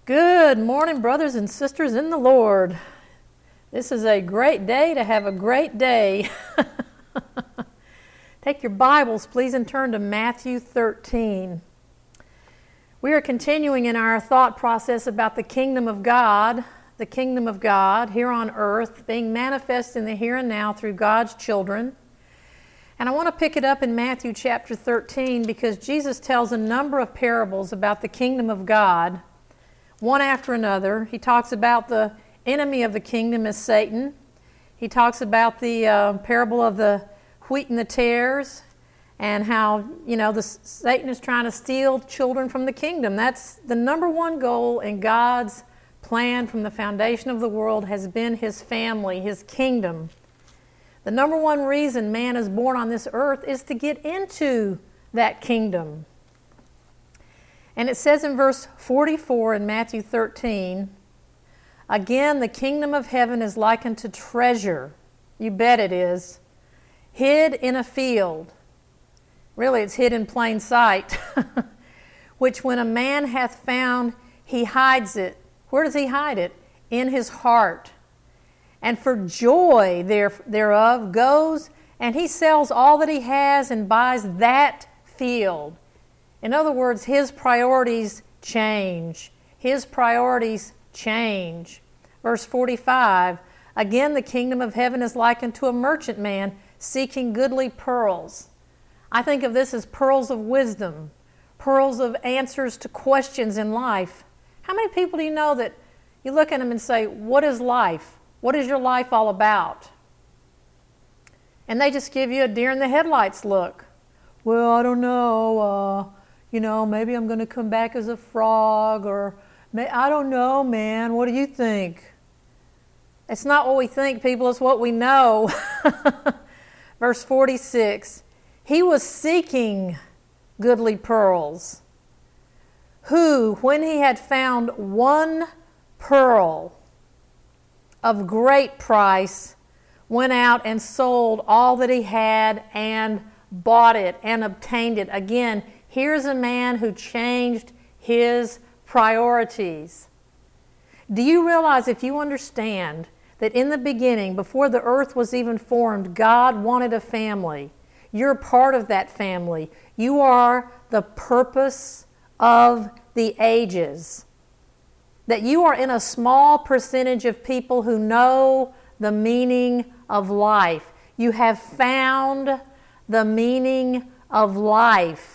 Good morning, brothers and sisters in the Lord. This is a great day to have a great day. Take your Bibles, please, and turn to Matthew 13. We are continuing in our thought process about the kingdom of God here on earth, being manifest in the here and now through God's children. And I want to pick it up in Matthew chapter 13 because Jesus tells a number of parables about the kingdom of God, one after another. He talks about the enemy of the kingdom as Satan. He talks about the parable of the wheat and the tares, and how, Satan is trying to steal children from the kingdom. That's the number one goal in God's plan from the foundation of the world, has been His family, His kingdom. The number one reason man is born on this earth is to get into that kingdom. And it says in verse 44 in Matthew 13, "Again, the kingdom of heaven is likened to treasure," you bet it is, "hid in a field." Really, it's hid in plain sight. "Which when a man hath found, he hides it." Where does he hide it? In his heart. "And for joy thereof goes, and he sells all that he has and buys that field." In other words, his priorities change. His priorities change. Verse 45, "Again, the kingdom of heaven is likened to a merchant man seeking goodly pearls." I think of this as pearls of wisdom, pearls of answers to questions in life. How many people do you know that you look at them and say, "What is life? What is your life all about?" And they just give you a deer in the headlights look. "Well, I don't know. Maybe I'm going to come back as a frog, or I don't know, man. What do you think?" It's not what we think, people. It's what we know. Verse 46, "He was seeking goodly pearls, who, when he had found one pearl of great price, went out and sold all that he had and bought it and obtained it." Again, here's a man who changed his priorities. Do you realize, if you understand that in the beginning, before the earth was even formed, God wanted a family? You're part of that family. You are the purpose of the ages. That you are in a small percentage of people who know the meaning of life. You have found the meaning of life.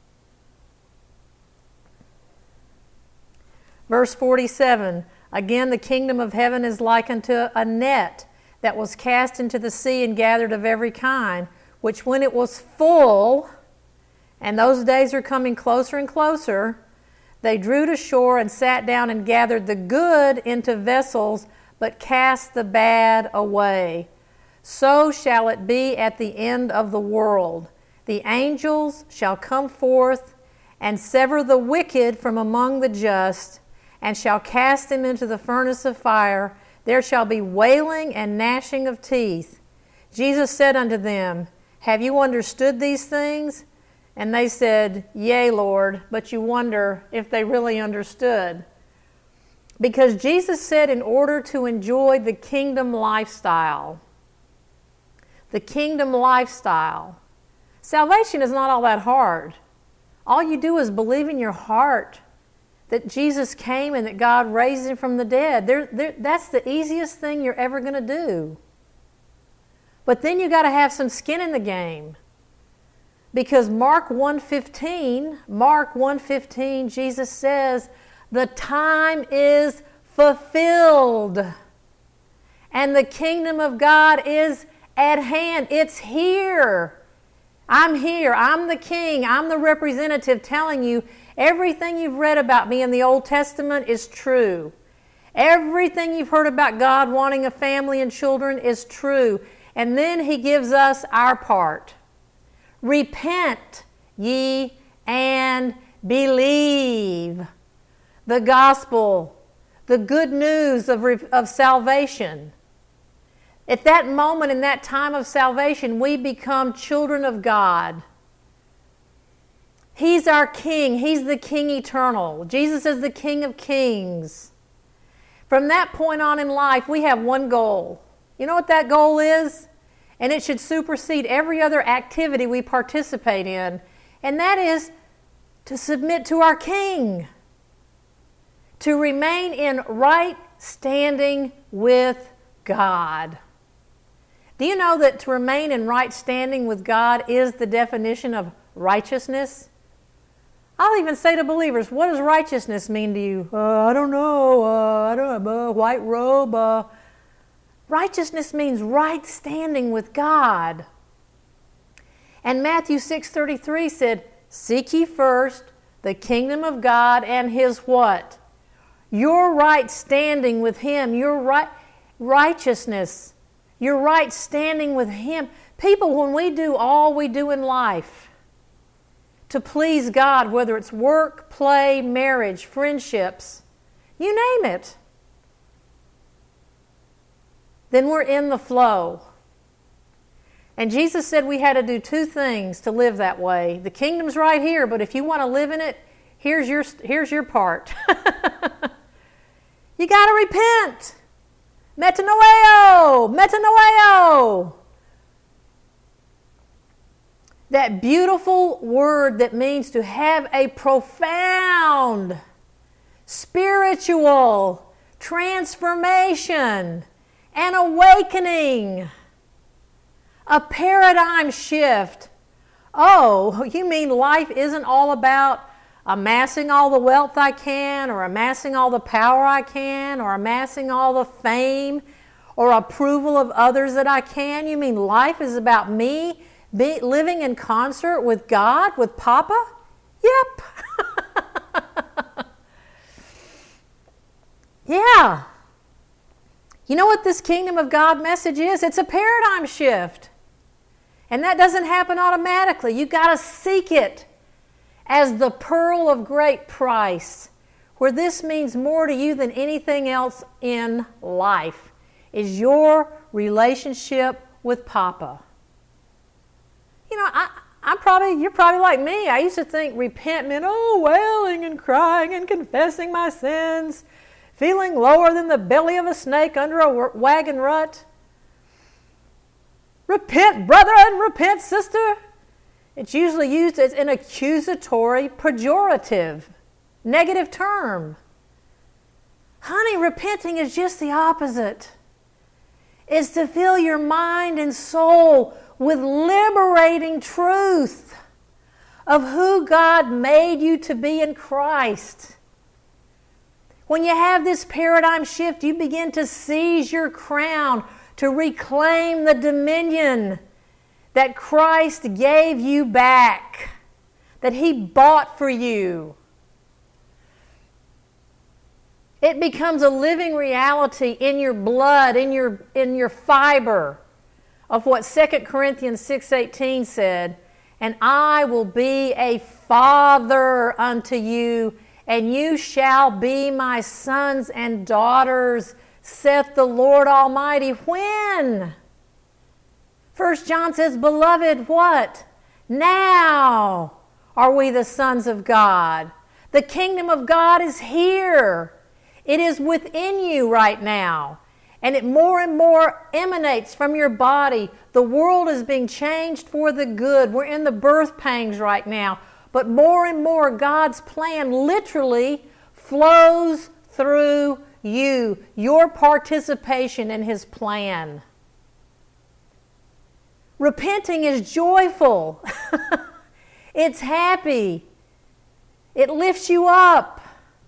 Verse 47, "Again, the kingdom of heaven is likened to a net that was cast into the sea and gathered of every kind, which when it was full," and those days are coming closer and closer, "they drew to shore and sat down and gathered the good into vessels, but cast the bad away. So shall it be at the end of the world. The angels shall come forth and sever the wicked from among the just, and shall cast them into the furnace of fire. There shall be wailing and gnashing of teeth. Jesus said unto them, Have you understood these things? And they said, Yea, Lord. But you wonder if they really understood. Because Jesus said, in order to enjoy the kingdom lifestyle, salvation is not all that hard. All you do is believe in your heart that Jesus came and that God raised Him from the dead. That's the easiest thing you're ever going to do. But then you got to have some skin in the game. Because Mark 1:15, Jesus says, the time is fulfilled. And the kingdom of God is at hand. It's here. I'm here. I'm the king. I'm the representative telling you everything you've read about me in the Old Testament is true. Everything you've heard about God wanting a family and children is true. And then He gives us our part. Repent ye and believe the gospel, the good news of salvation. At that moment, in that time of salvation, we become children of God. He's our King. He's the King eternal. Jesus is the King of kings. From that point on in life, we have one goal. You know what that goal is? And it should supersede every other activity we participate in. And that is to submit to our King. To remain in right standing with God. Do you know that to remain in right standing with God is the definition of righteousness? I'll even say to believers, what does righteousness mean to you? I don't know. I don't know. White robe. Righteousness means right standing with God. And Matthew 6:33 said, seek ye first the kingdom of God and His what? Your right standing with Him, your righteousness, your right standing with Him. People, when we do all we do in life to please God, whether it's work, play, marriage, friendships, you name it, then we're in the flow. And Jesus said we had to do two things to live that way. The kingdom's right here, but if you want to live in it, here's your part. You got to repent. Metanoeo, metanoeo. That beautiful word that means to have a profound spiritual transformation, an awakening, a paradigm shift. Oh, you mean life isn't all about amassing all the wealth I can, or amassing all the power I can, or amassing all the fame or approval of others that I can? You mean life is about me living in concert with God, with Papa? Yep. Yeah. You know what this kingdom of God message is? It's a paradigm shift. And that doesn't happen automatically. You've got to seek it as the pearl of great price, where this means more to you than anything else in life, is your relationship with Papa. You know, you're probably like me. I used to think repent meant, wailing and crying and confessing my sins, feeling lower than the belly of a snake under a wagon rut. Repent, brother, and repent, sister. It's usually used as an accusatory, pejorative, negative term. Honey, repenting is just the opposite. It's to fill your mind and soul with liberating truth of who God made you to be in Christ. When you have this paradigm shift, you begin to seize your crown, to reclaim the dominion that Christ gave you back, that He bought for you. It becomes a living reality in your blood, in your fiber, of what 2 Corinthians 6:18 said, and I will be a father unto you, and you shall be my sons and daughters, saith the Lord Almighty. When? 1 John says, beloved, what? Now are we the sons of God. The kingdom of God is here. It is within you right now. And it more and more emanates from your body. The world is being changed for the good. We're in the birth pangs right now. But more and more, God's plan literally flows through you. Your participation in His plan. Repenting is joyful. It's happy. It lifts you up.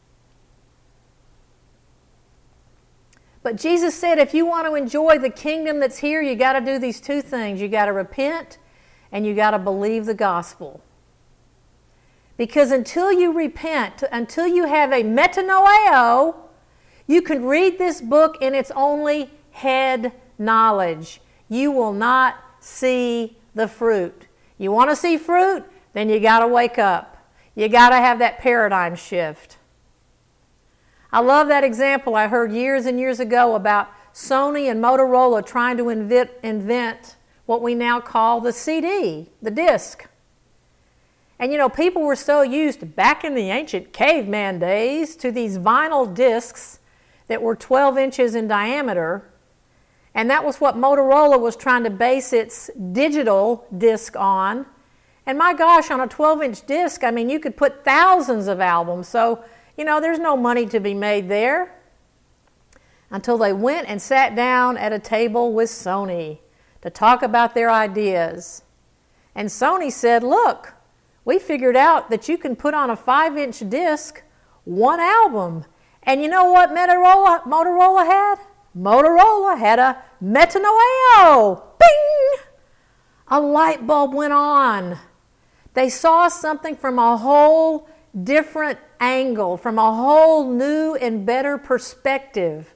But Jesus said if you want to enjoy the kingdom that's here, you got to do these two things. You got to repent and you got to believe the gospel. Because until you repent, until you have a metanoeo, you can read this book in its only head knowledge. You will not see the fruit. You want to see fruit? Then you got to wake up. You got to have that paradigm shift. I love that example I heard years and years ago about Sony and Motorola trying to invent what we now call the CD, the disc. And people were so used back in the ancient caveman days to these vinyl discs that were 12 inches in diameter. And that was what Motorola was trying to base its digital disc on. And my gosh, on a 12-inch disc, you could put thousands of albums. So, there's no money to be made there. Until they went and sat down at a table with Sony to talk about their ideas. And Sony said, look, we figured out that you can put on a 5-inch disc one album. And you know what Motorola had? Motorola had a Metanoeo. Bing! A light bulb went on. They saw something from a whole different angle, from a whole new and better perspective.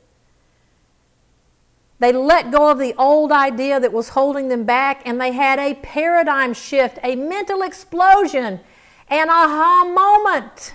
They let go of the old idea that was holding them back, and they had a paradigm shift, a mental explosion, an aha moment.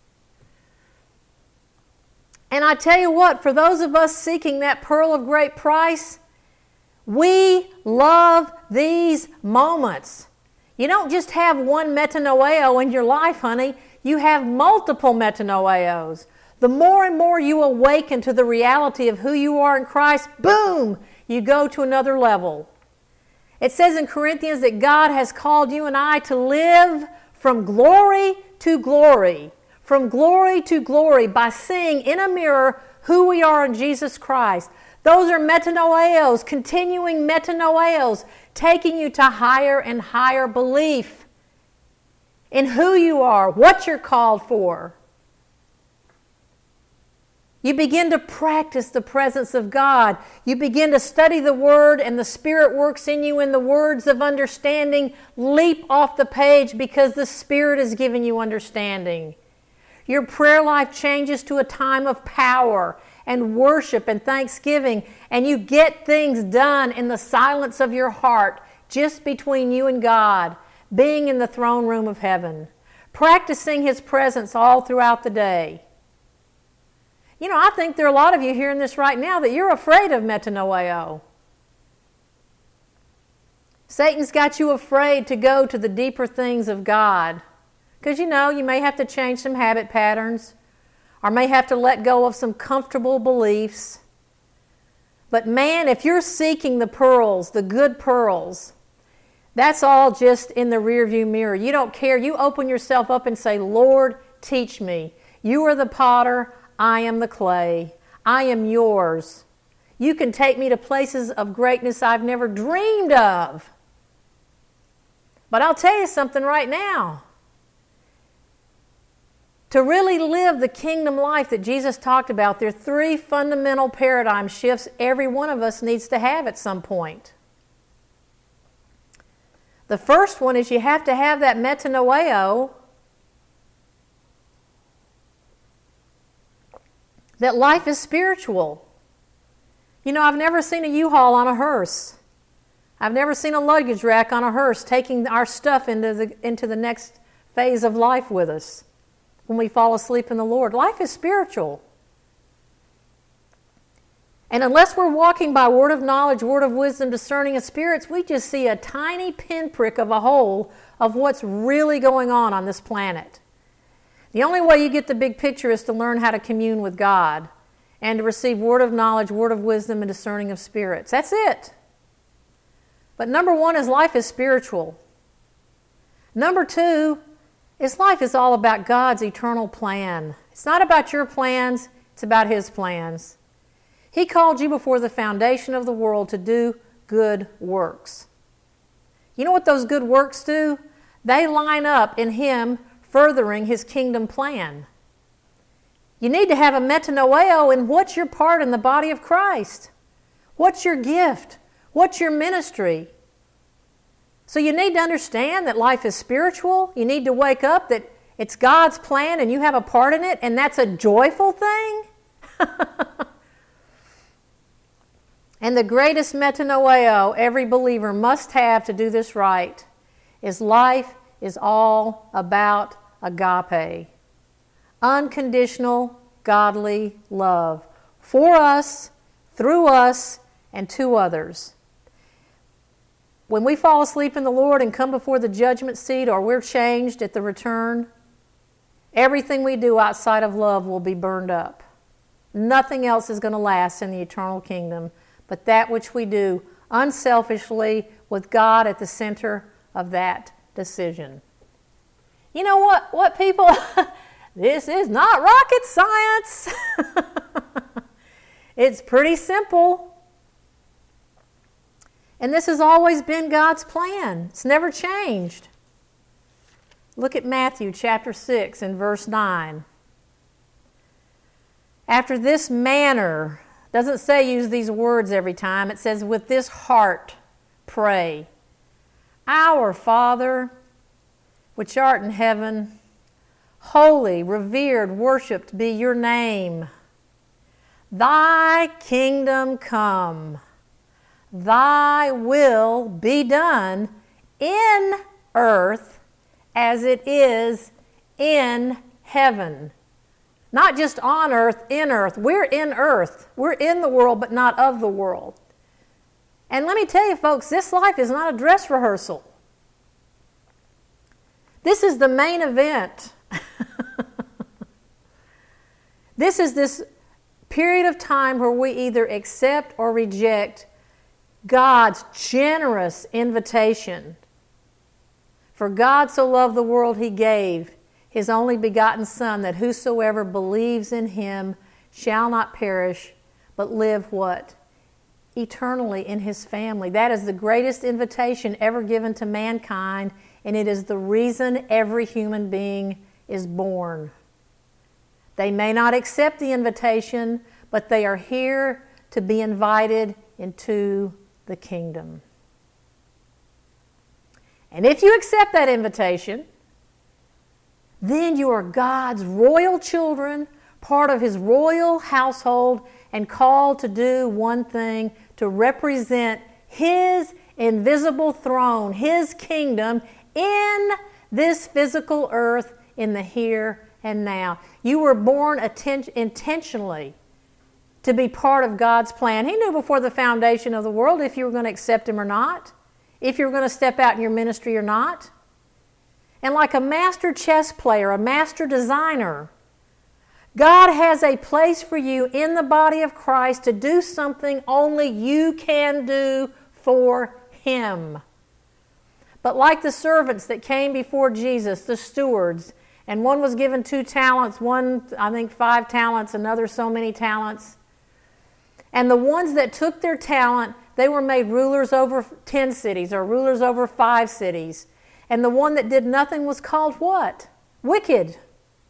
And I tell you what, for those of us seeking that pearl of great price, we love these moments. You don't just have one metanoeo in your life, honey. You have multiple metanoeos. The more and more you awaken to the reality of who you are in Christ, boom, you go to another level. It says in Corinthians that God has called you and I to live from glory to glory, from glory to glory, by seeing in a mirror who we are in Jesus Christ. Those are metanoeos, continuing metanoeos, taking you to higher and higher belief in who you are, what you're called for. You begin to practice the presence of God. You begin to study the Word, and the Spirit works in you, and the words of understanding leap off the page because the Spirit is giving you understanding. Your prayer life changes to a time of power and worship and thanksgiving, and you get things done in the silence of your heart, just between you and God, being in the throne room of heaven, practicing His presence all throughout the day. I think there are a lot of you hearing this right now that you're afraid of metanoeo. Satan's got you afraid to go to the deeper things of God. Because you may have to change some habit patterns, or may have to let go of some comfortable beliefs. But man, if you're seeking the pearls, the good pearls, that's all just in the rearview mirror. You don't care. You open yourself up and say, Lord, teach me. You are the potter. I am the clay. I am yours. You can take me to places of greatness I've never dreamed of. But I'll tell you something right now. To really live the kingdom life that Jesus talked about, there are 3 fundamental paradigm shifts every one of us needs to have at some point. The first one is you have to have that metanoeo, that life is spiritual. I've never seen a U-Haul on a hearse. I've never seen a luggage rack on a hearse taking our stuff into the next phase of life with us when we fall asleep in the Lord. Life is spiritual. And unless we're walking by word of knowledge, word of wisdom, discerning of spirits, we just see a tiny pinprick of a whole of what's really going on this planet. The only way you get the big picture is to learn how to commune with God and to receive word of knowledge, word of wisdom, and discerning of spirits. That's it. But number 1 is life is spiritual. Number 2 is life is all about God's eternal plan. It's not about your plans, it's about His plans. He called you before the foundation of the world to do good works. You know what those good works do? They line up in Him furthering His kingdom plan. You need to have a metanoeo in what's your part in the body of Christ. What's your gift? What's your ministry? So you need to understand that life is spiritual. You need to wake up that it's God's plan and you have a part in it, and that's a joyful thing. And the greatest metanoeo every believer must have to do this right is life is all about agape. Unconditional, godly love for us, through us, and to others. when we fall asleep in the Lord and come before the judgment seat, or we're changed at the return, everything we do outside of love will be burned up. Nothing else is going to last in the eternal kingdom but that which we do unselfishly with God at the center of that decision. You know what people? This is not rocket science. It's pretty simple. And this has always been God's plan. It's never changed. Look at Matthew chapter 6 and verse 9. After this manner, doesn't say use these words every time. It says, with this heart, pray. Our Father, which art in heaven, holy, revered, worshipped be your name. Thy kingdom come. Thy will be done in earth as it is in heaven. Not just on earth, in earth. We're in earth. We're in the world, but not of the world. And let me tell you, folks, this life is not a dress rehearsal. This is the main event. This is this period of time where we either accept or reject God's generous invitation. For God so loved the world, He gave His only begotten Son, that whosoever believes in Him shall not perish, but live what? Eternally in His family. That is the greatest invitation ever given to mankind, and it is the reason every human being is born. They may not accept the invitation, but they are here to be invited into the kingdom. And if you accept that invitation, then you are God's royal children, part of His royal household, and called to do one thing, to represent His invisible throne, His kingdom in this physical earth, in the here and now. You were born intentionally to be part of God's plan. He knew before the foundation of the world if you were going to accept Him or not, if you were going to step out in your ministry or not. And like a master chess player, a master designer, God has a place for you in the body of Christ to do something only you can do for Him. But like the servants that came before Jesus, the stewards, and one was given 2 talents, one, I think, 5 talents, another so many talents. And the ones that took their talent, they were made rulers over 10 cities or rulers over 5 cities. And the one that did nothing was called what? Wicked.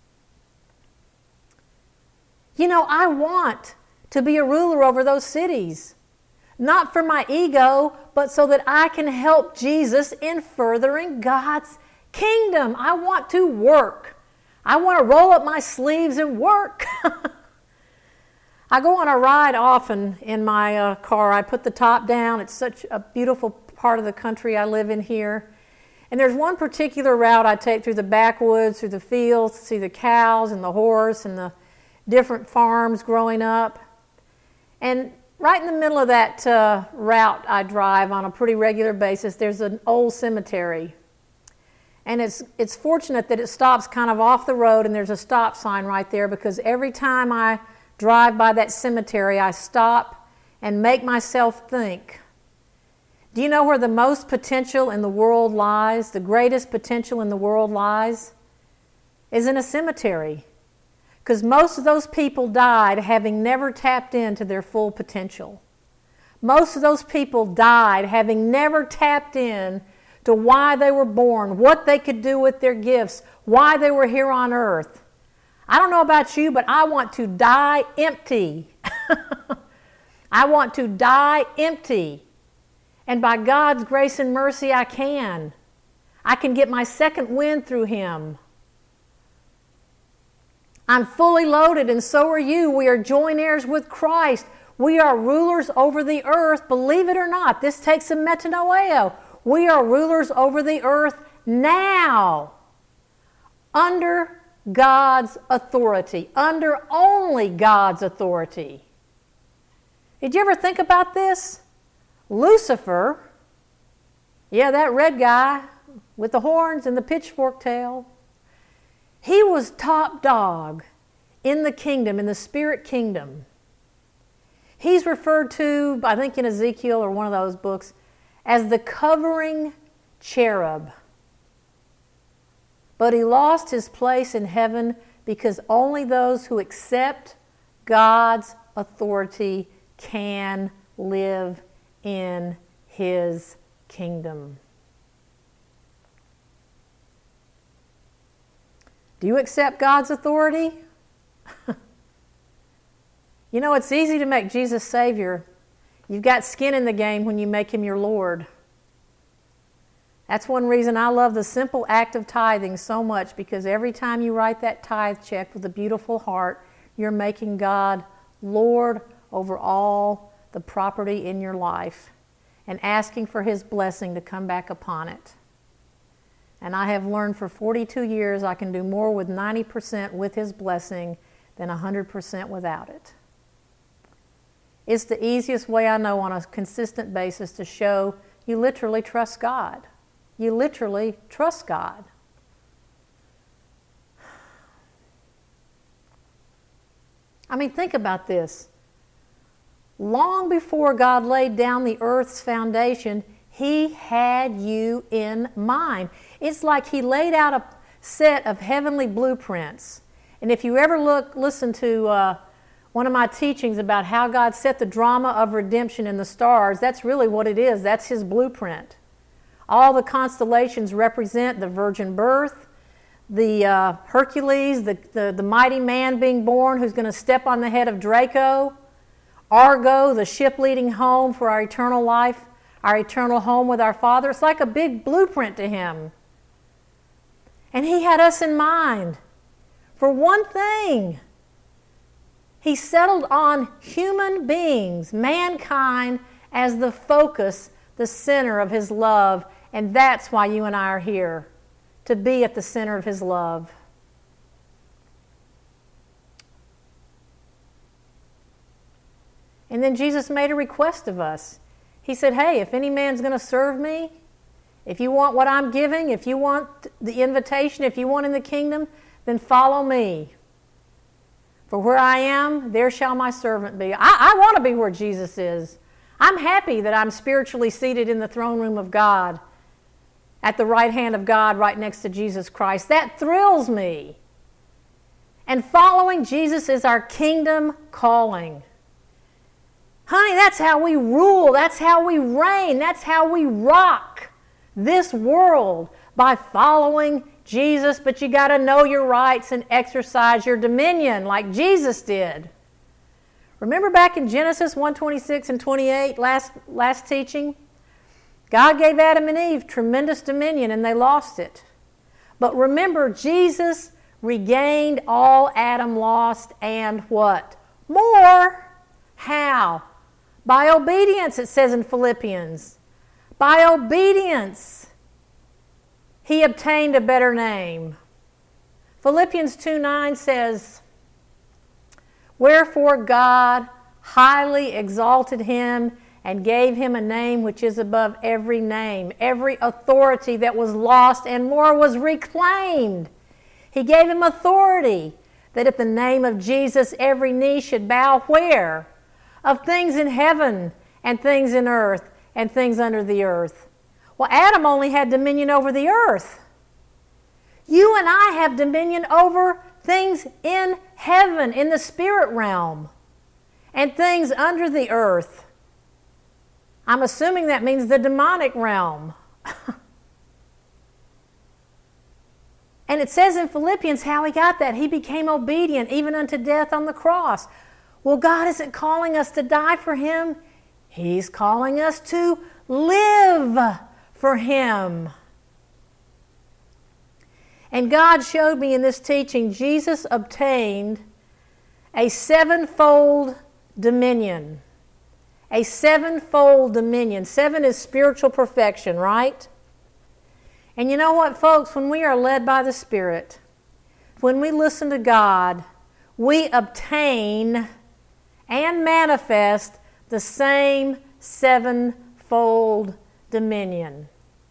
You know, I want to be a ruler over those cities. Not for my ego, but so that I can help Jesus in furthering God's kingdom. I want to work. I want to roll up my sleeves and work. I go on a ride often in my car. I put the top down. It's such a beautiful part of the country I live in here. And there's one particular route I take through the backwoods, through the fields, to see the cows and the horse and the different farms growing up. And right in the middle of that route I drive on a pretty regular basis, there's an old cemetery. And it's fortunate that it stops kind of off the road, and there's a stop sign right there, because every time I drive by that cemetery, I stop and make myself think. Do you know where the most potential in the world lies? The greatest potential in the world lies is in a cemetery. Because most of those people died having never tapped into their full potential. Most of those people died having never tapped in to why they were born, what they could do with their gifts, why they were here on earth. I don't know about you, but I want to die empty. I want to die empty. And by God's grace and mercy, I can. I can get my second wind through Him. I'm fully loaded, and so are you. We are joint heirs with Christ. We are rulers over the earth. Believe it or not, this takes a metanoeo. We are rulers over the earth now, under God's authority, under only God's authority. Did you ever think about this? Lucifer Yeah, that red guy with the horns and the pitchfork tail. He was top dog in the kingdom, in the spirit kingdom. He's referred to, I think in Ezekiel or one of those books, as the covering cherub. But he lost his place in heaven because only those who accept God's authority can live in his kingdom. Do you accept God's authority? You know, it's easy to make Jesus Savior. You've got skin in the game when you make him your Lord. That's one reason I love the simple act of tithing so much, because every time you write that tithe check with a beautiful heart, you're making God Lord over all the property in your life and asking for his blessing to come back upon it. And I have learned for 42 years I can do more with 90% with his blessing than 100% without it. It's the easiest way I know on a consistent basis to show you literally trust God. You literally trust God. I mean, think about this. Long before God laid down the earth's foundation, he had you in mind. It's like he laid out a set of heavenly blueprints. And if you ever listen to one of my teachings about how God set the drama of redemption in the stars, that's really what it is. That's his blueprint. All the constellations represent the virgin birth, the Hercules, the mighty man being born who's going to step on the head of Draco, Argo, the ship leading home for our eternal life, our eternal home with our Father. It's like a big blueprint to him. And he had us in mind for one thing. He settled on human beings, mankind, as the focus, the center of his love. And that's why you and I are here, to be at the center of his love. And then Jesus made a request of us. He said, hey, if any man's going to serve me, if you want what I'm giving, if you want the invitation, if you want in the kingdom, then follow me. For where I am, there shall my servant be. I want to be where Jesus is. I'm happy that I'm spiritually seated in the throne room of God, at the right hand of God, right next to Jesus Christ. That thrills me. And following Jesus is our kingdom calling. Honey, that's how we rule. That's how we reign. That's how we rock this world, by following Jesus. But you got to know your rights and exercise your dominion like Jesus did. Remember back in Genesis 1:26 and 28, last teaching? God gave Adam and Eve tremendous dominion and they lost it. But remember, Jesus regained all Adam lost and what? More. How? By obedience, it says in Philippians. By obedience, he obtained a better name. Philippians 2:9 says, wherefore God highly exalted him and gave him a name which is above every name. Every authority that was lost and more was reclaimed. He gave him authority that at the name of Jesus every knee should bow where? Of things in heaven and things in earth and things under the earth. Well, Adam only had dominion over the earth. You and I have dominion over things in heaven, in the spirit realm, and things under the earth. I'm assuming that means the demonic realm. And it says in Philippians how he got that. He became obedient even unto death on the cross. Well, God isn't calling us to die for him. He's calling us to live for him. And God showed me in this teaching, Jesus obtained a sevenfold dominion. A sevenfold dominion. 7 is spiritual perfection, right? And you know what, folks? When we are led by the Spirit, when we listen to God, we obtain and manifest the same sevenfold dominion.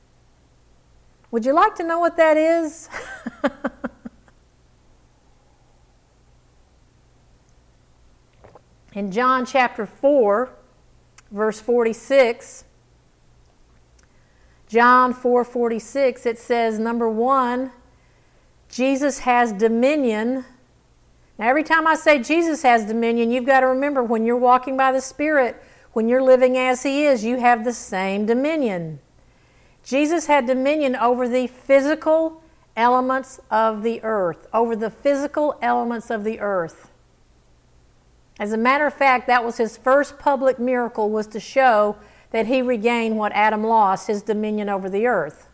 Would you like to know what that is? In John chapter 4, verse 46, John 4:46, it says, number 1, Jesus has dominion. Now, every time I say Jesus has dominion, you've got to remember when you're walking by the Spirit, when you're living as He is, you have the same dominion. Jesus had dominion over the physical elements of the earth, over the physical elements of the earth. As a matter of fact, that was His first public miracle, was to show that He regained what Adam lost, His dominion over the earth.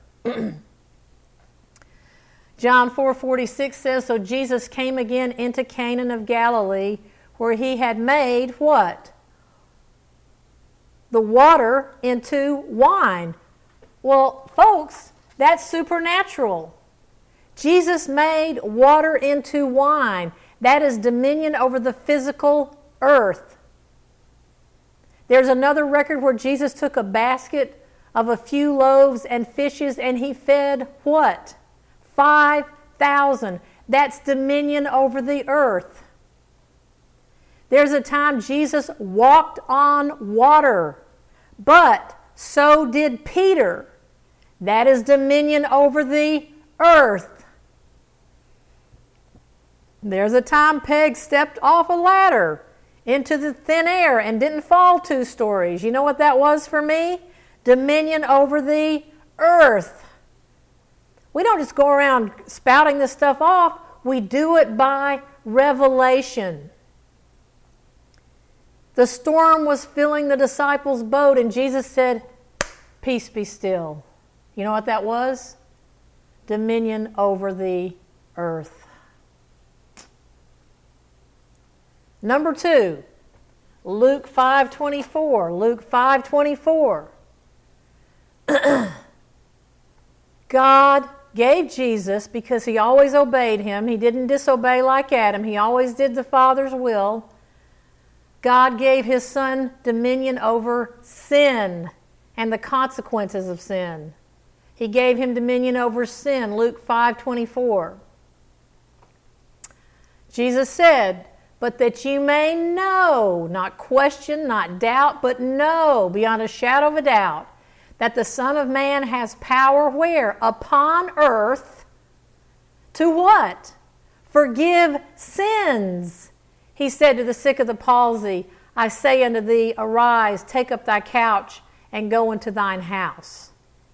John 4:46 says, so Jesus came again into Canaan of Galilee, where He had made what? The water into wine. Well, folks, that's supernatural. Jesus made water into wine. That is dominion over the physical earth. There's another record where Jesus took a basket of a few loaves and fishes and He fed what? 5,000. That's dominion over the earth. There's a time Jesus walked on water, but so did Peter. That is dominion over the earth. There's a time Peg stepped off a ladder into the thin air and didn't fall 2 stories. You know what that was for me? Dominion over the earth. We don't just go around spouting this stuff off. We do it by revelation. The storm was filling the disciples' boat, and Jesus said, peace be still. You know what that was? Dominion over the earth. Number 2, Luke 5:24. Luke 5:24. God gave Jesus, because He always obeyed Him. He didn't disobey like Adam. He always did the Father's will. God gave His Son dominion over sin and the consequences of sin. He gave Him dominion over sin. Luke 5:24. Jesus said, but that you may know, not question, not doubt, but know beyond a shadow of a doubt, that the Son of Man has power where? Upon earth. To what? Forgive sins. He said to the sick of the palsy, I say unto thee, arise, take up thy couch, and go into thine house.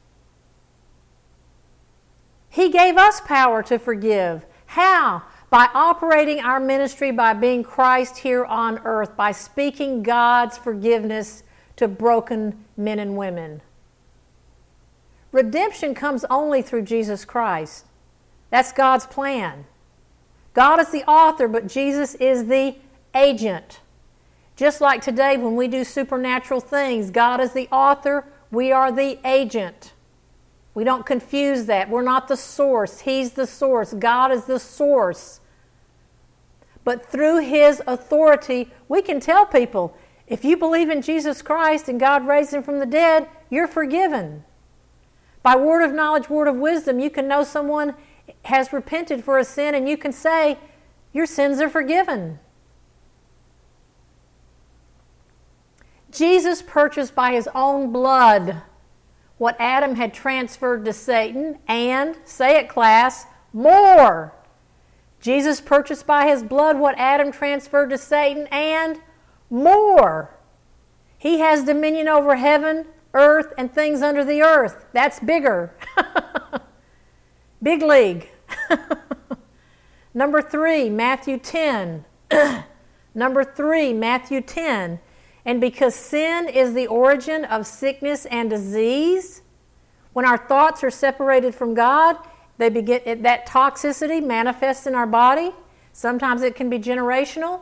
He gave us power to forgive. How? By operating our ministry, by being Christ here on earth, by speaking God's forgiveness to broken men and women. Redemption comes only through Jesus Christ. That's God's plan. God is the author, but Jesus is the agent. Just like today when we do supernatural things, God is the author, we are the agent. We don't confuse that. We're not the source. He's the source. God is the source. But through His authority, we can tell people, if you believe in Jesus Christ and God raised Him from the dead, you're forgiven. By word of knowledge, word of wisdom, you can know someone has repented for a sin, and you can say, your sins are forgiven. Jesus purchased by His own blood what Adam had transferred to Satan, and, say it class, more. Jesus purchased by His blood what Adam transferred to Satan, and more. He has dominion over heaven, earth, and things under the earth. That's bigger. Big league. Number 3, Matthew 10. Number 3, Matthew 10. And because sin is the origin of sickness and disease, when our thoughts are separated from God, that toxicity manifests in our body. Sometimes it can be generational.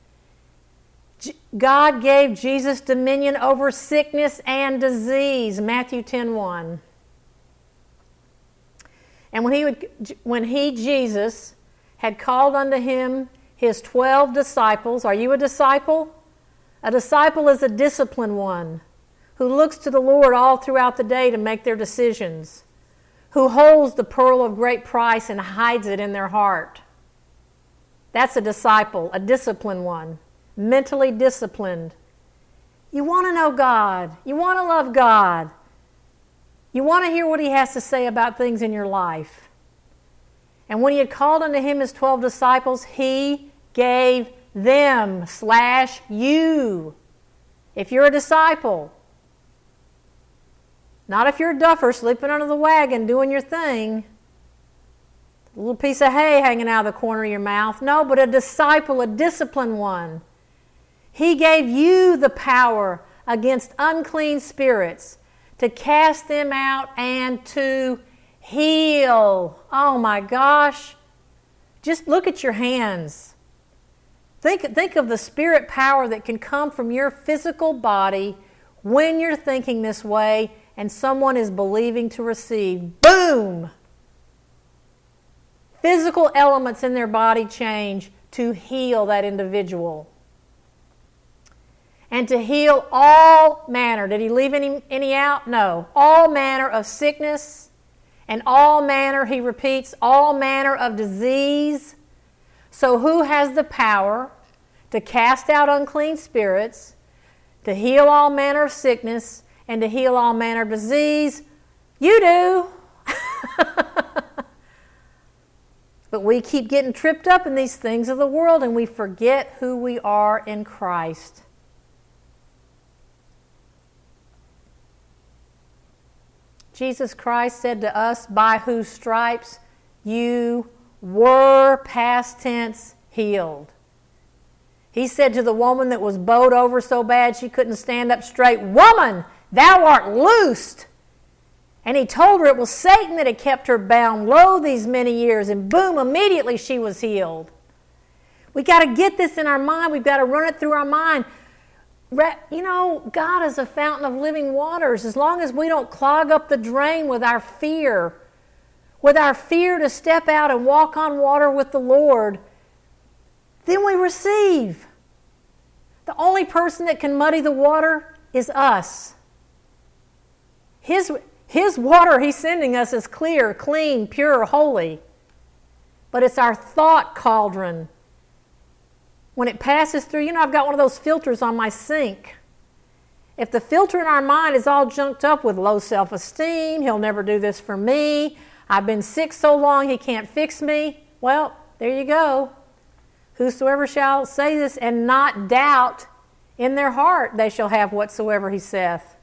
God gave Jesus dominion over sickness and disease, Matthew 10:1. And when he, Jesus, had called unto Him His 12 disciples, are you a disciple? A disciple is a disciplined one who looks to the Lord all throughout the day to make their decisions, who holds the pearl of great price and hides it in their heart. That's a disciple, a disciplined one, mentally disciplined. You want to know God. You want to love God. You want to hear what He has to say about things in your life. And when He had called unto Him His 12 disciples, He gave them / you. If you're a disciple, not if you're a duffer sleeping under the wagon doing your thing, a little piece of hay hanging out of the corner of your mouth. No, but a disciple, a disciplined one. He gave you the power against unclean spirits to cast them out and to heal. Oh my gosh. Just look at your hands. Think of the spirit power that can come from your physical body when you're thinking this way and someone is believing to receive. Boom! Physical elements in their body change to heal that individual. And to heal all manner. Did He leave any out? No. All manner of sickness and all manner, He repeats, all manner of disease. So who has the power to cast out unclean spirits, to heal all manner of sickness, and to heal all manner of disease? You do. But we keep getting tripped up in these things of the world and we forget who we are in Christ. Jesus Christ said to us, by whose stripes you were, past tense, healed. He said to the woman that was bowed over so bad she couldn't stand up straight, woman, thou art loosed. And He told her it was Satan that had kept her bound low these many years. And boom, immediately she was healed. We got to get this in our mind. We've got to run it through our mind. You know, God is a fountain of living waters. As long as we don't clog up the drain with our fear to step out and walk on water with the Lord, then we receive. The only person that can muddy the water is us. His water He's sending us is clear, clean, pure, holy. But it's our thought cauldron. When it passes through, you know, I've got one of those filters on my sink. If the filter in our mind is all junked up with low self-esteem, He'll never do this for me, I've been sick so long He can't fix me, well, there you go. Whosoever shall say this and not doubt in their heart, they shall have whatsoever He saith.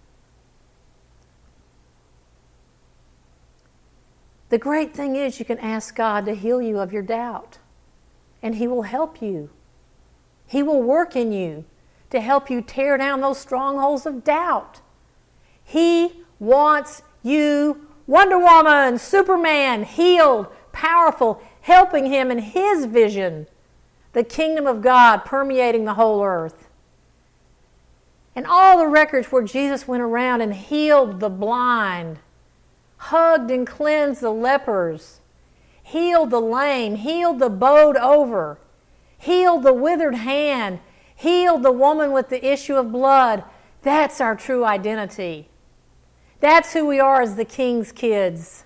The great thing is you can ask God to heal you of your doubt, and He will help you. He will work in you to help you tear down those strongholds of doubt. He wants you, Wonder Woman, Superman, healed, powerful, helping Him in His vision, the kingdom of God permeating the whole earth. And all the records where Jesus went around and healed the blind, hugged and cleansed the lepers, healed the lame, healed the bowed over, healed the withered hand, healed the woman with the issue of blood. That's our true identity. That's who we are as the King's kids.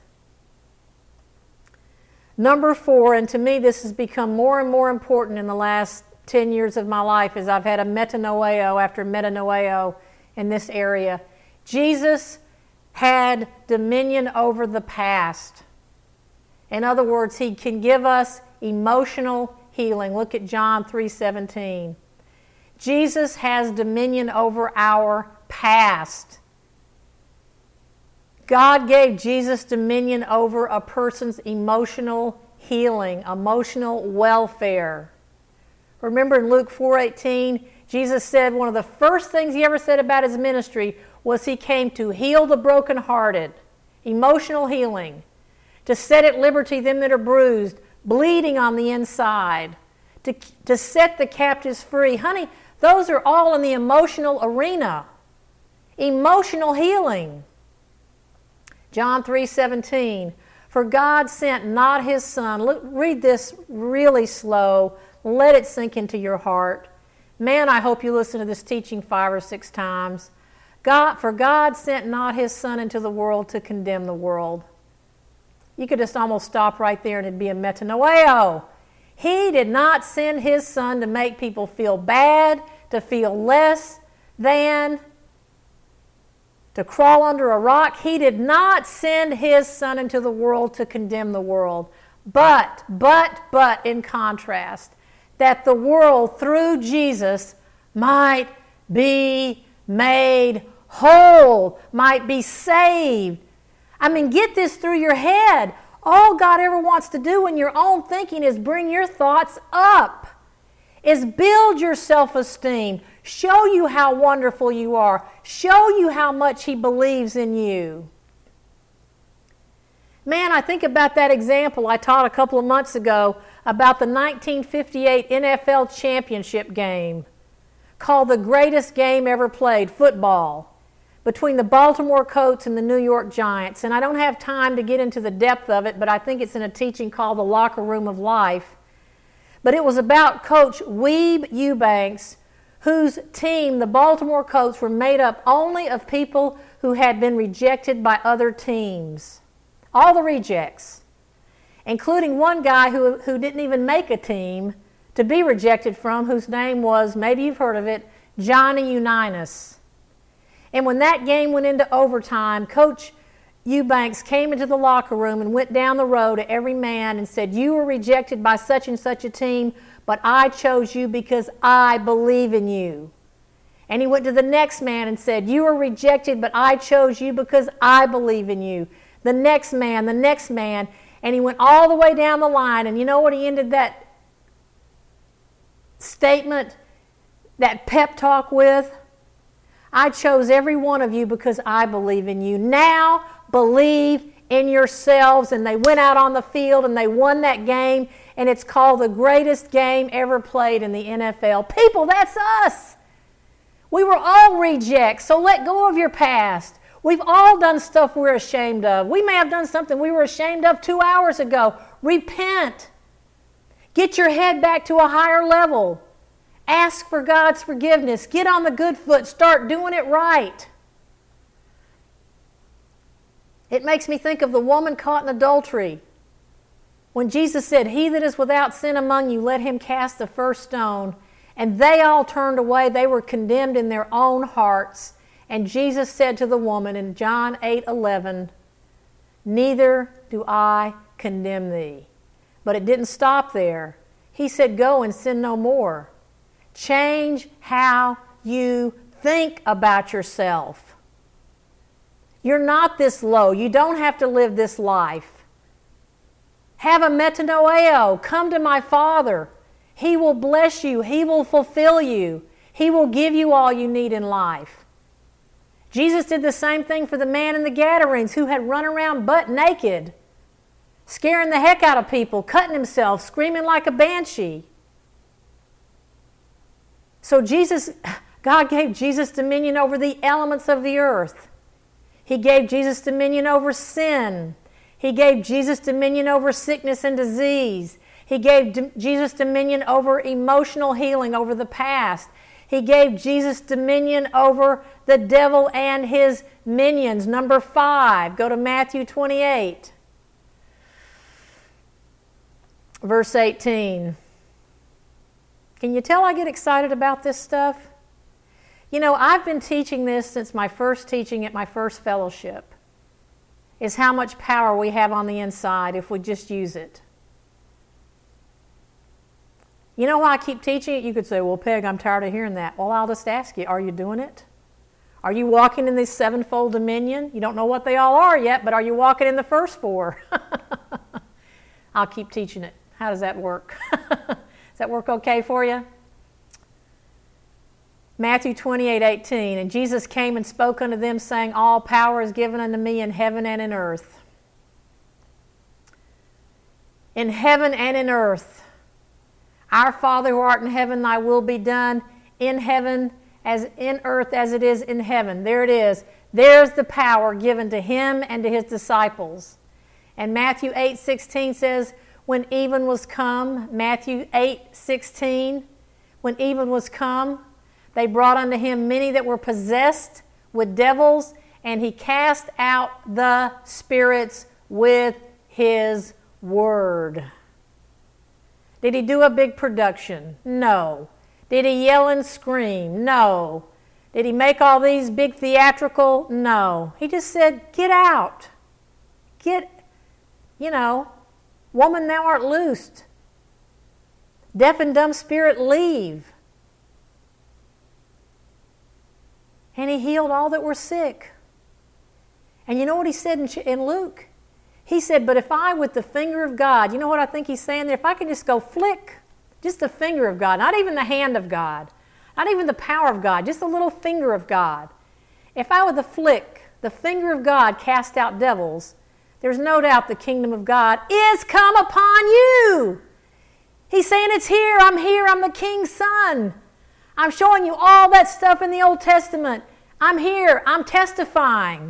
Number 4, and to me this has become more and more important in the last 10 years of my life as I've had a metanoeo after metanoeo in this area. Jesus had dominion over the past. In other words, He can give us emotional healing. Look at John 3:17. Jesus has dominion over our past. God gave Jesus dominion over a person's emotional healing, emotional welfare. Remember in Luke 4:18, Jesus said one of the first things He ever said about His ministry was He came to heal the brokenhearted, emotional healing, to set at liberty them that are bruised, bleeding on the inside, to set the captives free. Honey, those are all in the emotional arena. Emotional healing. John 3:17, for God sent not His Son. Look, read this really slow. Let it sink into your heart. Man, I hope you listen to this teaching 5 or 6 times. For God sent not His Son into the world to condemn the world, You could just almost stop right there and it'd be a metanoeo. He did not send his son to make people feel bad, to feel less than, to crawl under a rock. He did not send his son into the world to condemn the world. But, in contrast, that the world through Jesus might be made whole, might be saved. I mean, get this through your head. All God ever wants to do in your own thinking is bring your thoughts up, is build your self-esteem, show you how wonderful you are, show you how much He believes in you. Man, I think about that example I taught a couple of months ago about the 1958 NFL championship game called the greatest game ever played, football, between the Baltimore Colts and the New York Giants. And I don't have time to get into the depth of it, but I think it's in a teaching called The Locker Room of Life. But it was about Coach Weeb Ewbanks, whose team, the Baltimore Colts, were made up only of people who had been rejected by other teams. All the rejects, including one guy who didn't even make a team to be rejected from, whose name was, maybe you've heard of it, Johnny Unitas. And when that game went into overtime, Coach Ewbanks came into the locker room and went down the row to every man and said, "You were rejected by such and such a team, but I chose you because I believe in you." And he went to the next man and said, "You were rejected, but I chose you because I believe in you." The next man, and he went all the way down the line. And you know what he ended that statement, that pep talk with? "I chose every one of you because I believe in you. Now believe in yourselves." And they went out on the field and they won that game, and it's called the greatest game ever played in the NFL. People, that's us. We were all rejects, so let go of your past. We've all done stuff we're ashamed of. We may have done something we were ashamed of 2 hours ago. Repent. Get your head back to a higher level. Ask for God's forgiveness. Get on the good foot. Start doing it right. It makes me think of the woman caught in adultery. When Jesus said, "He that is without sin among you, let him cast the first stone." And they all turned away. They were condemned in their own hearts. And Jesus said to the woman in John 8:11, "Neither do I condemn thee." But it didn't stop there. He said, "Go and sin no more." Change how you think about yourself. You're not this low. You don't have to live this life. Have a metanoeo. Come to my Father. He will bless you. He will fulfill you. He will give you all you need in life. Jesus did the same thing for the man in the Gadarenes who had run around butt naked, scaring the heck out of people, cutting himself, screaming like a banshee. So God gave Jesus dominion over the elements of the earth. He gave Jesus dominion over sin. He gave Jesus dominion over sickness and disease. He gave Jesus dominion over emotional healing, over the past. He gave Jesus dominion over the devil and his minions. Number 5, go to Matthew 28, verse 18. Can you tell I get excited about this stuff? You know, I've been teaching this since my first teaching at my first fellowship, is how much power we have on the inside if we just use it. You know why I keep teaching it? You could say, "Well, Peg, I'm tired of hearing that." Well, I'll just ask you, are you doing it? Are you walking in this sevenfold dominion? You don't know what they all are yet, but are you walking in the first 4? I'll keep teaching it. How does that work? Does that work okay for you? Matthew 28:18, "And Jesus came and spoke unto them, saying, All power is given unto me in heaven and in earth." In heaven and in earth. Our Father who art in heaven, thy will be done in heaven as in earth as it is in heaven. There it is. There's the power given to him and to his disciples. And Matthew 8:16 says, when even was come, Matthew 8:16, when even was come, they brought unto him many that were possessed with devils, and he cast out the spirits with His Word. Did He do a big production? No. Did He yell and scream? No. Did He make all these big theatrical? No. He just said, get out. Woman, thou art loosed. Deaf and dumb spirit, leave. And He healed all that were sick. And you know what He said in Luke? He said, but if I, with the finger of God, you know what I think He's saying there? If I can just go flick, just the finger of God, not even the hand of God, not even the power of God, just a little finger of God. If I, with the flick, the finger of God, cast out devils, there's no doubt the kingdom of God is come upon you. He's saying it's here, I'm the king's son. I'm showing you all that stuff in the Old Testament. I'm here, I'm testifying.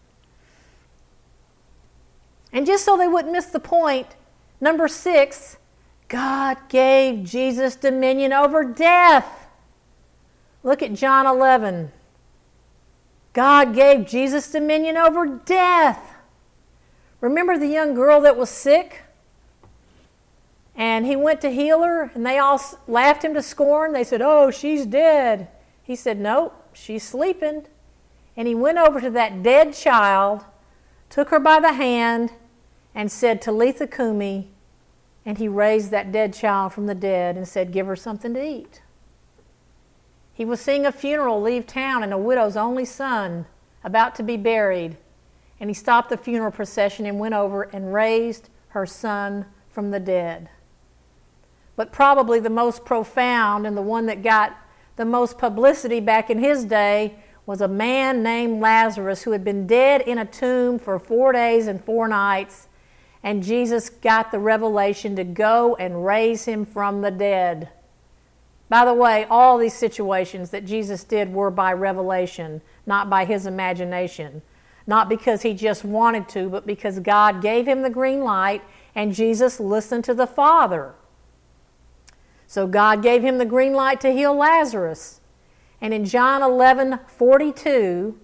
And just so they wouldn't miss the point, number 6, God gave Jesus dominion over death. Look at John 11. God gave Jesus dominion over death. Remember the young girl that was sick? And He went to heal her, and they all laughed Him to scorn. They said, oh, she's dead. He said, nope, she's sleeping. And He went over to that dead child, took her by the hand, and said, Talitha Kumi, and He raised that dead child from the dead and said, give her something to eat. He was seeing a funeral leave town and a widow's only son about to be buried, and He stopped the funeral procession and went over and raised her son from the dead. But probably the most profound and the one that got the most publicity back in His day was a man named Lazarus who had been dead in a tomb for 4 days and 4 nights, and Jesus got the revelation to go and raise him from the dead. By the way, all these situations that Jesus did were by revelation, not by His imagination. Not because He just wanted to, but because God gave Him the green light and Jesus listened to the Father. So God gave Him the green light to heal Lazarus. And in John 11:42,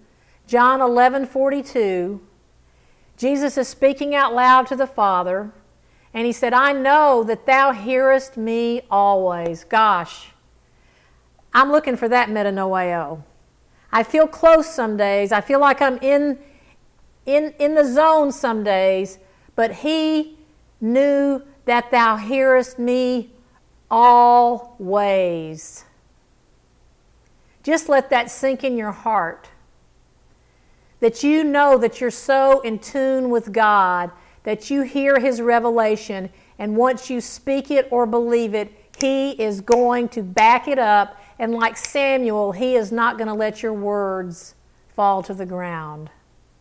Jesus is speaking out loud to the Father, and He said, I know that Thou hearest me always. Gosh, I'm looking for that metanoeo. I feel close some days. I feel like I'm in the zone some days, but He knew that Thou hearest me always. Just let that sink in your heart. That you know that you're so in tune with God that you hear His revelation, and once you speak it or believe it, He is going to back it up, and like Samuel, He is not going to let your words fall to the ground.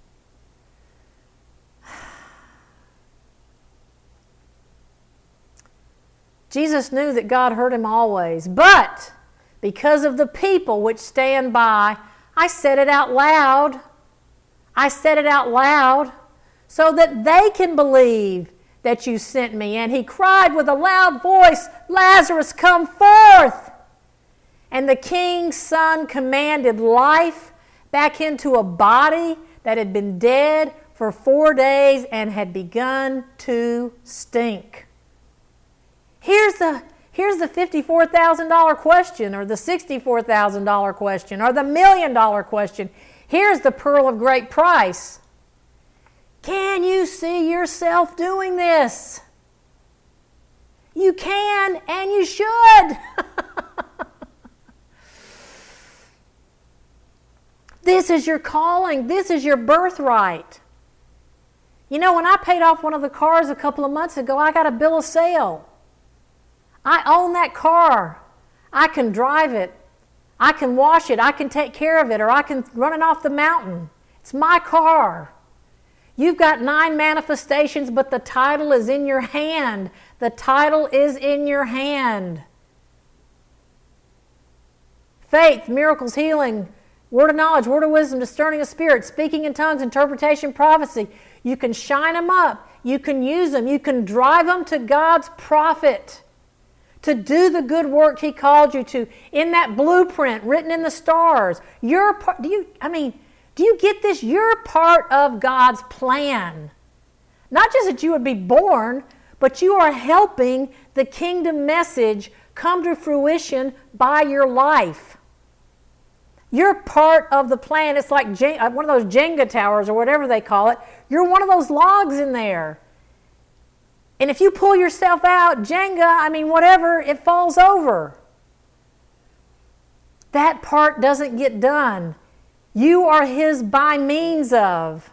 Jesus knew that God heard him always, but because of the people which stand by, I said it out loud. I said it out loud so that they can believe that You sent me. And He cried with a loud voice, Lazarus, come forth. And the king's son commanded life back into a body that had been dead for 4 days and had begun to stink. Here's the $54,000 question, or the $64,000 question, or the $1 million question. Here's the pearl of great price. Can you see yourself doing this? You can, and you should. This is your calling. This is your birthright. You know, when I paid off one of the cars a couple of months ago, I got a bill of sale. I own that car. I can drive it. I can wash it. I can take care of it, or I can run it off the mountain. It's my car. You've got 9 manifestations, but the title is in your hand. The title is in your hand. Faith, miracles, healing, word of knowledge, word of wisdom, discerning of spirits, speaking in tongues, interpretation, prophecy. You can shine them up. You can use them. You can drive them to God's profit, to do the good work He called you to in that blueprint written in the stars. Do you get this? You're part of God's plan. Not just that you would be born, but you are helping the kingdom message come to fruition by your life. You're part of the plan. It's like one of those Jenga towers or whatever they call it. You're one of those logs in there. And if you pull yourself out, whatever, it falls over. That part doesn't get done. You are His by means of.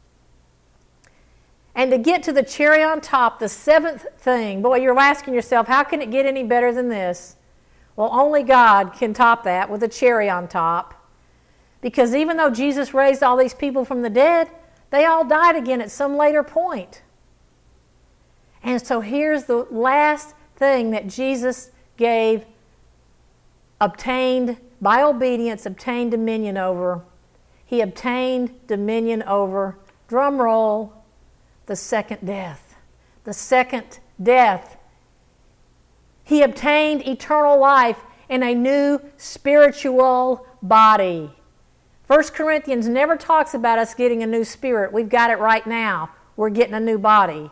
And to get to the cherry on top, the seventh thing, boy, you're asking yourself, how can it get any better than this? Well, only God can top that with a cherry on top. Because even though Jesus raised all these people from the dead, they all died again at some later point. And so here's the last thing that Jesus obtained by obedience, obtained dominion over. He obtained dominion over, drum roll, the second death. The second death. He obtained eternal life in a new spiritual body. 1 Corinthians never talks about us getting a new spirit. We've got it right now. We're getting a new body.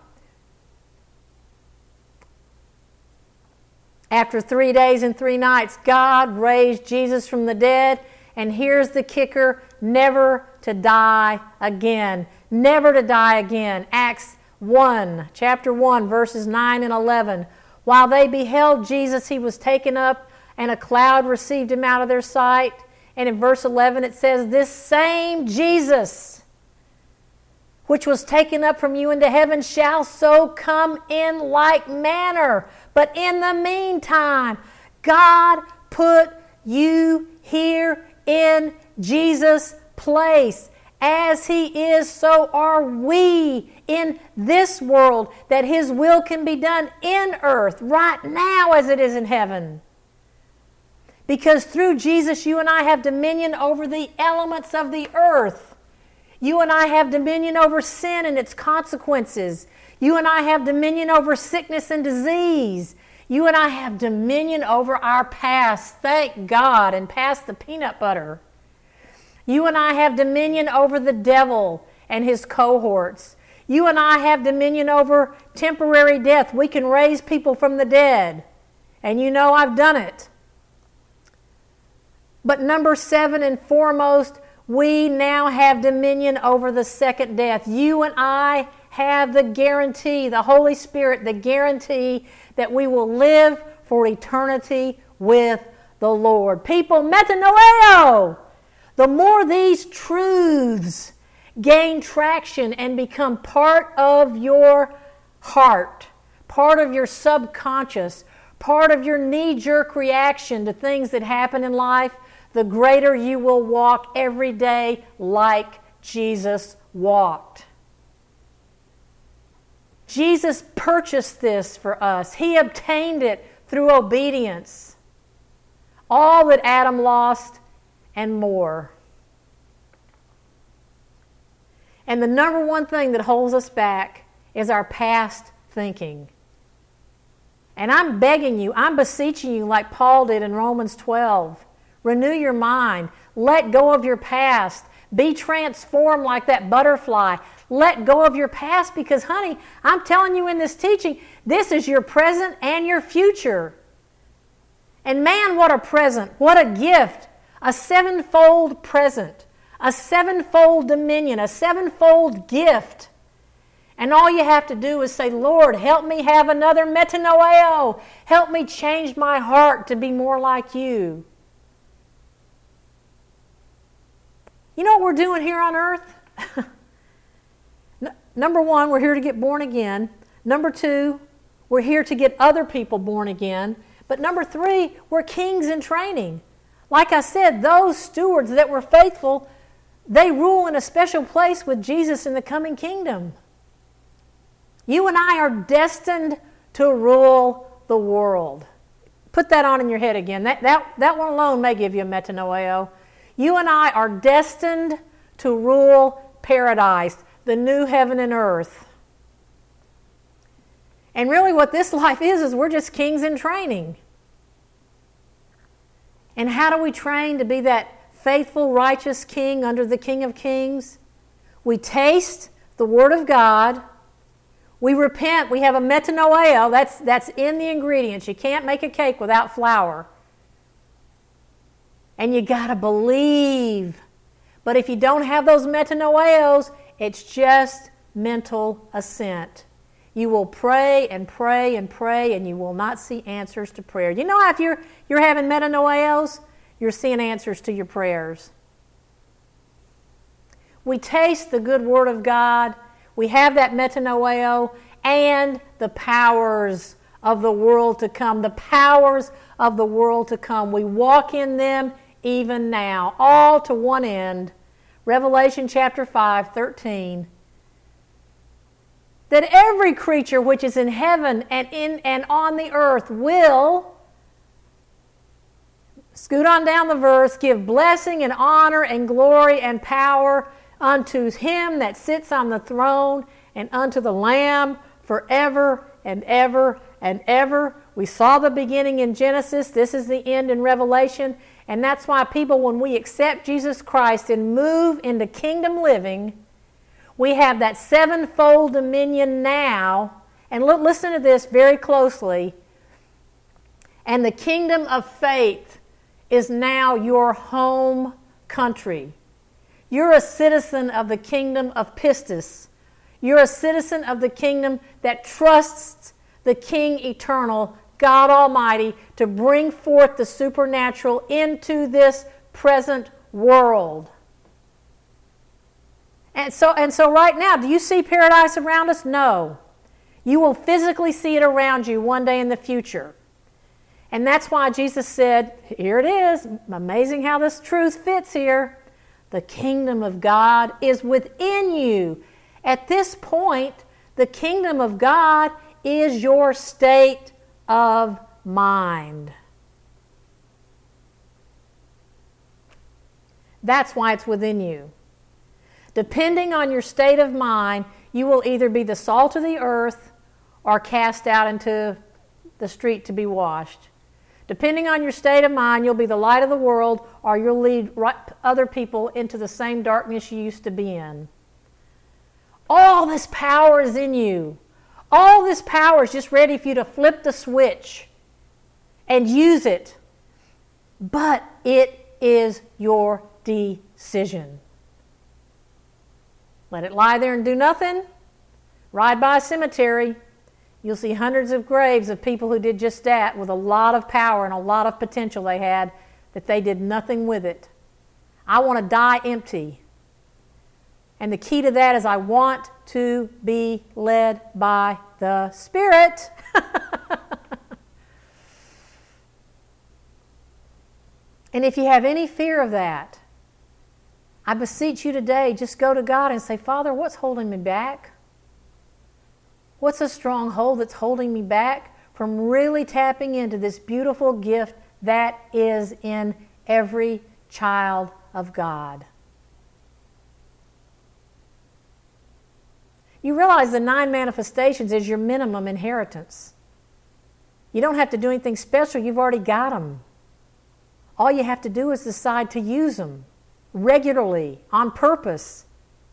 After 3 days and 3 nights, God raised Jesus from the dead. And here's the kicker, never to die again. Never to die again. Acts 1, chapter 1, verses 9 and 11. While they beheld Jesus, He was taken up, and a cloud received Him out of their sight. And in verse 11 it says, this same Jesus, which was taken up from you into heaven, shall so come in like manner. But in the meantime, God put you here in Jesus' place. As He is, so are we in this world, that His will can be done in earth right now as it is in heaven. Because through Jesus, you and I have dominion over the elements of the earth. You and I have dominion over sin and its consequences. You and I have dominion over sickness and disease. You and I have dominion over our past, thank God, and past the peanut butter. You and I have dominion over the devil and his cohorts. You and I have dominion over temporary death. We can raise people from the dead. And you know I've done it. But number 7 and foremost, we now have dominion over the second death. You and I have the guarantee, the Holy Spirit, the guarantee that we will live for eternity with the Lord. People, metanoeo! The more these truths gain traction and become part of your heart, part of your subconscious, part of your knee-jerk reaction to things that happen in life, the greater you will walk every day like Jesus walked. Jesus purchased this for us. He obtained it through obedience. All that Adam lost and more. And the number one thing that holds us back is our past thinking. And I'm begging you, I'm beseeching you like Paul did in Romans 12. Renew your mind. Let go of your past. Be transformed like that butterfly. Let go of your past because, honey, I'm telling you in this teaching, this is your present and your future. And man, what a present. What a gift. A sevenfold present. A sevenfold dominion. A sevenfold gift. And all you have to do is say, Lord, help me have another metanoeo. Help me change my heart to be more like you. You know what we're doing here on earth? Number 1, we're here to get born again. Number 2, we're here to get other people born again. But number 3, we're kings in training. Like I said, those stewards that were faithful, they rule in a special place with Jesus in the coming kingdom. You and I are destined to rule the world. Put that on in your head again. That one alone may give you a metanoeo. You and I are destined to rule paradise, the new heaven and earth. And really what this life is we're just kings in training. And how do we train to be that faithful, righteous king under the King of Kings? We taste the Word of God We repent. We have a metanoeo. That's in the ingredients. You can't make a cake without flour. And you got to believe. But if you don't have those metanoeos, it's just mental assent. You will pray and pray and pray, and you will not see answers to prayer. You know how if you're having metanoeos, you're seeing answers to your prayers. We taste the good Word of God. We have that metanoeo and the powers of the world to come. The powers of the world to come. We walk in them even now, all to one end. Revelation chapter 5:13. That every creature which is in heaven and on the earth will, scoot on down the verse, give blessing and honor and glory and power unto him that sits on the throne and unto the Lamb forever and ever and ever. We saw the beginning in Genesis. This is the end in Revelation. And that's why people, when we accept Jesus Christ and move into kingdom living, we have that sevenfold dominion now. And listen to this very closely. And the kingdom of faith is now your home country. You're a citizen of the kingdom of pistis. You're a citizen of the kingdom that trusts the King eternal, God Almighty, to bring forth the supernatural into this present world. And so right now, do you see paradise around us? No. You will physically see it around you one day in the future. And that's why Jesus said, here it is, amazing how this truth fits here. The kingdom of God is within you. At this point, the kingdom of God is your state of mind. That's why it's within you. Depending on your state of mind, you will either be the salt of the earth or cast out into the street to be washed. Depending on your state of mind, you'll be the light of the world, or you'll lead other people into the same darkness you used to be in. All this power is in you. All this power is just ready for you to flip the switch and use it. But it is your decision. Let it lie there and do nothing. Ride by a cemetery. You'll see hundreds of graves of people who did just that with a lot of power and a lot of potential they had, that they did nothing with it. I want to die empty. And the key to that is I want to be led by the Spirit. And if you have any fear of that, I beseech you today, just go to God and say, Father, what's holding me back? What's a stronghold that's holding me back from really tapping into this beautiful gift that is in every child of God? You realize the 9 manifestations is your minimum inheritance. You don't have to do anything special. You've already got them. All you have to do is decide to use them regularly, on purpose.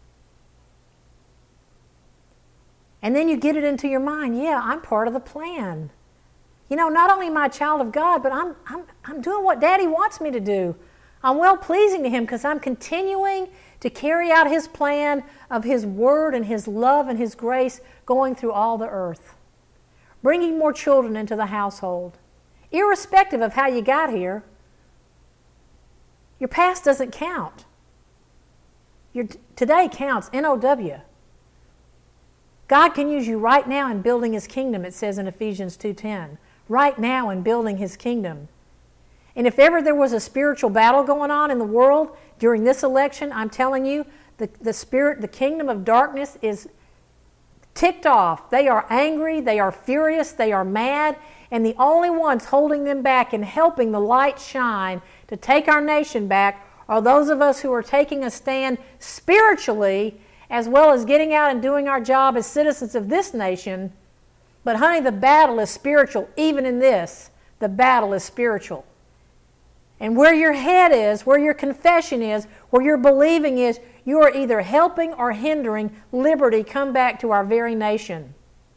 And then you get it into your mind, yeah, I'm part of the plan. You know, not only am I a child of God, but I'm doing what Daddy wants me to do. I'm well-pleasing to Him because I'm continuing to carry out His plan of His Word and His love and His grace going through all the earth. Bringing more children into the household. Irrespective of how you got here, your past doesn't count. Your today counts, N-O-W. God can use you right now in building His kingdom, it says in Ephesians 2:10. Right now in building His kingdom. And if ever there was a spiritual battle going on in the world during this election, I'm telling you, the kingdom of darkness is ticked off. They are angry, they are furious, they are mad, and the only ones holding them back and helping the light shine to take our nation back are those of us who are taking a stand spiritually, as well as getting out and doing our job as citizens of this nation. But honey, the battle is spiritual. Even in this, the battle is spiritual. And where your head is, where your confession is, where your believing is, you are either helping or hindering liberty come back to our very nation.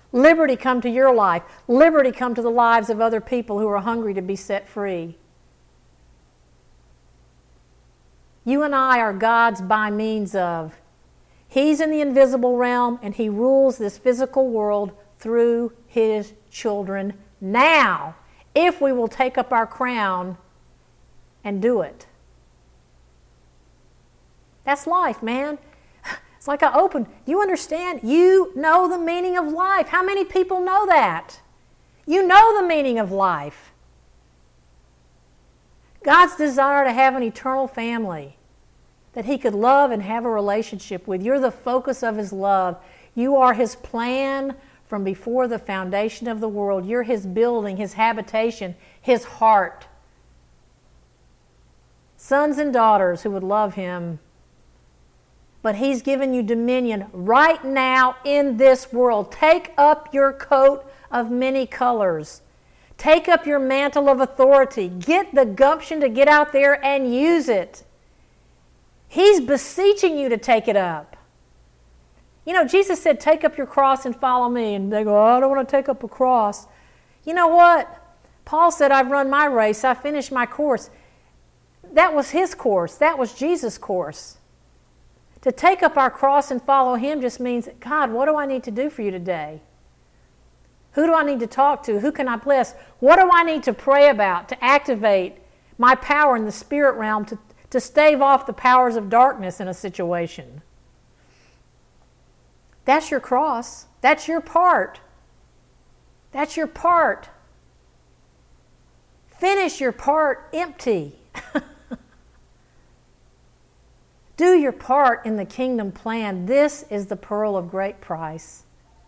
Liberty come to your life. Liberty come to the lives of other people who are hungry to be set free. You and I are God's by means of. He's in the invisible realm and He rules this physical world through His children now, if we will take up our crown and do it. That's life, man. It's like I opened. Do you understand? You know the meaning of life. How many people know that? You know the meaning of life. God's desire to have an eternal family that He could love and have a relationship with. You're the focus of His love. You are His plan from before the foundation of the world. You're His building, His habitation, His heart. Sons and daughters who would love Him. But He's given you dominion right now in this world. Take up your coat of many colors. Take up your mantle of authority. Get the gumption to get out there and use it. He's beseeching you to take it up. You know, Jesus said, take up your cross and follow me. And they go, oh, I don't want to take up a cross. You know what? Paul said, I've run my race. I finished my course. That was his course. That was Jesus' course. To take up our cross and follow Him just means, God, what do I need to do for you today? Who do I need to talk to? Who can I bless? What do I need to pray about to activate my power in the spirit realm to stave off the powers of darkness in a situation? That's your cross. That's your part. That's your part. Finish your part empty. Do your part in the kingdom plan. This is the pearl of great price.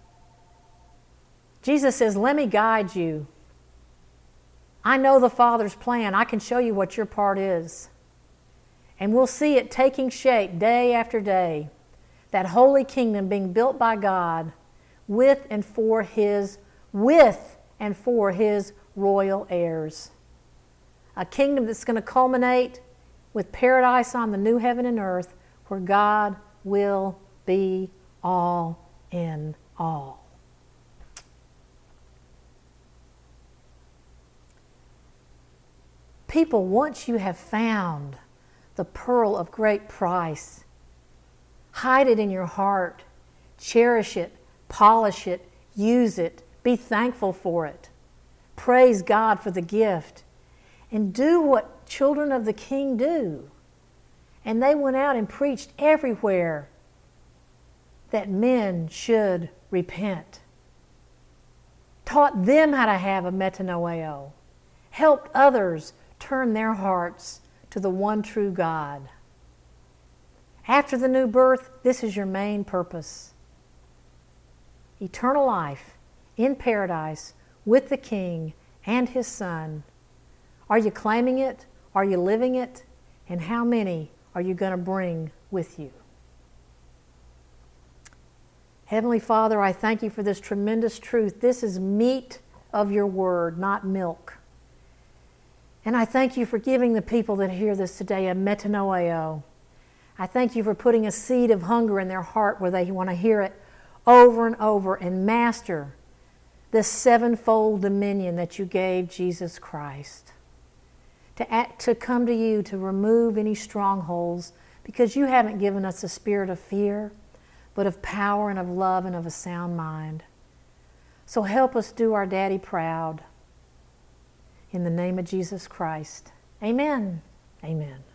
Jesus says, let me guide you. I know the Father's plan. I can show you what your part is. And we'll see it taking shape day after day. That holy kingdom being built by God with and for His royal heirs. A kingdom that's going to culminate with paradise on the new heaven and earth, where God will be all in all. People, once you have found the pearl of great price, hide it in your heart, cherish it, polish it, use it, be thankful for it. Praise God for the gift. And do what children of the King do. And they went out and preached everywhere that men should repent. Taught them how to have a metanoeo. Helped others turn their hearts to the one true God. After the new birth, this is your main purpose. Eternal life in paradise with the King and His Son. Are you claiming it? Are you living it? And how many are you going to bring with you? Heavenly Father, I thank you for this tremendous truth. This is meat of your word, not milk. And I thank you for giving the people that hear this today a metanoeo. I thank you for putting a seed of hunger in their heart where they want to hear it over and over and master this sevenfold dominion that you gave Jesus Christ. To come to you to remove any strongholds, because you haven't given us a spirit of fear, but of power and of love and of a sound mind. So help us do our Daddy proud. In the name of Jesus Christ. Amen. Amen.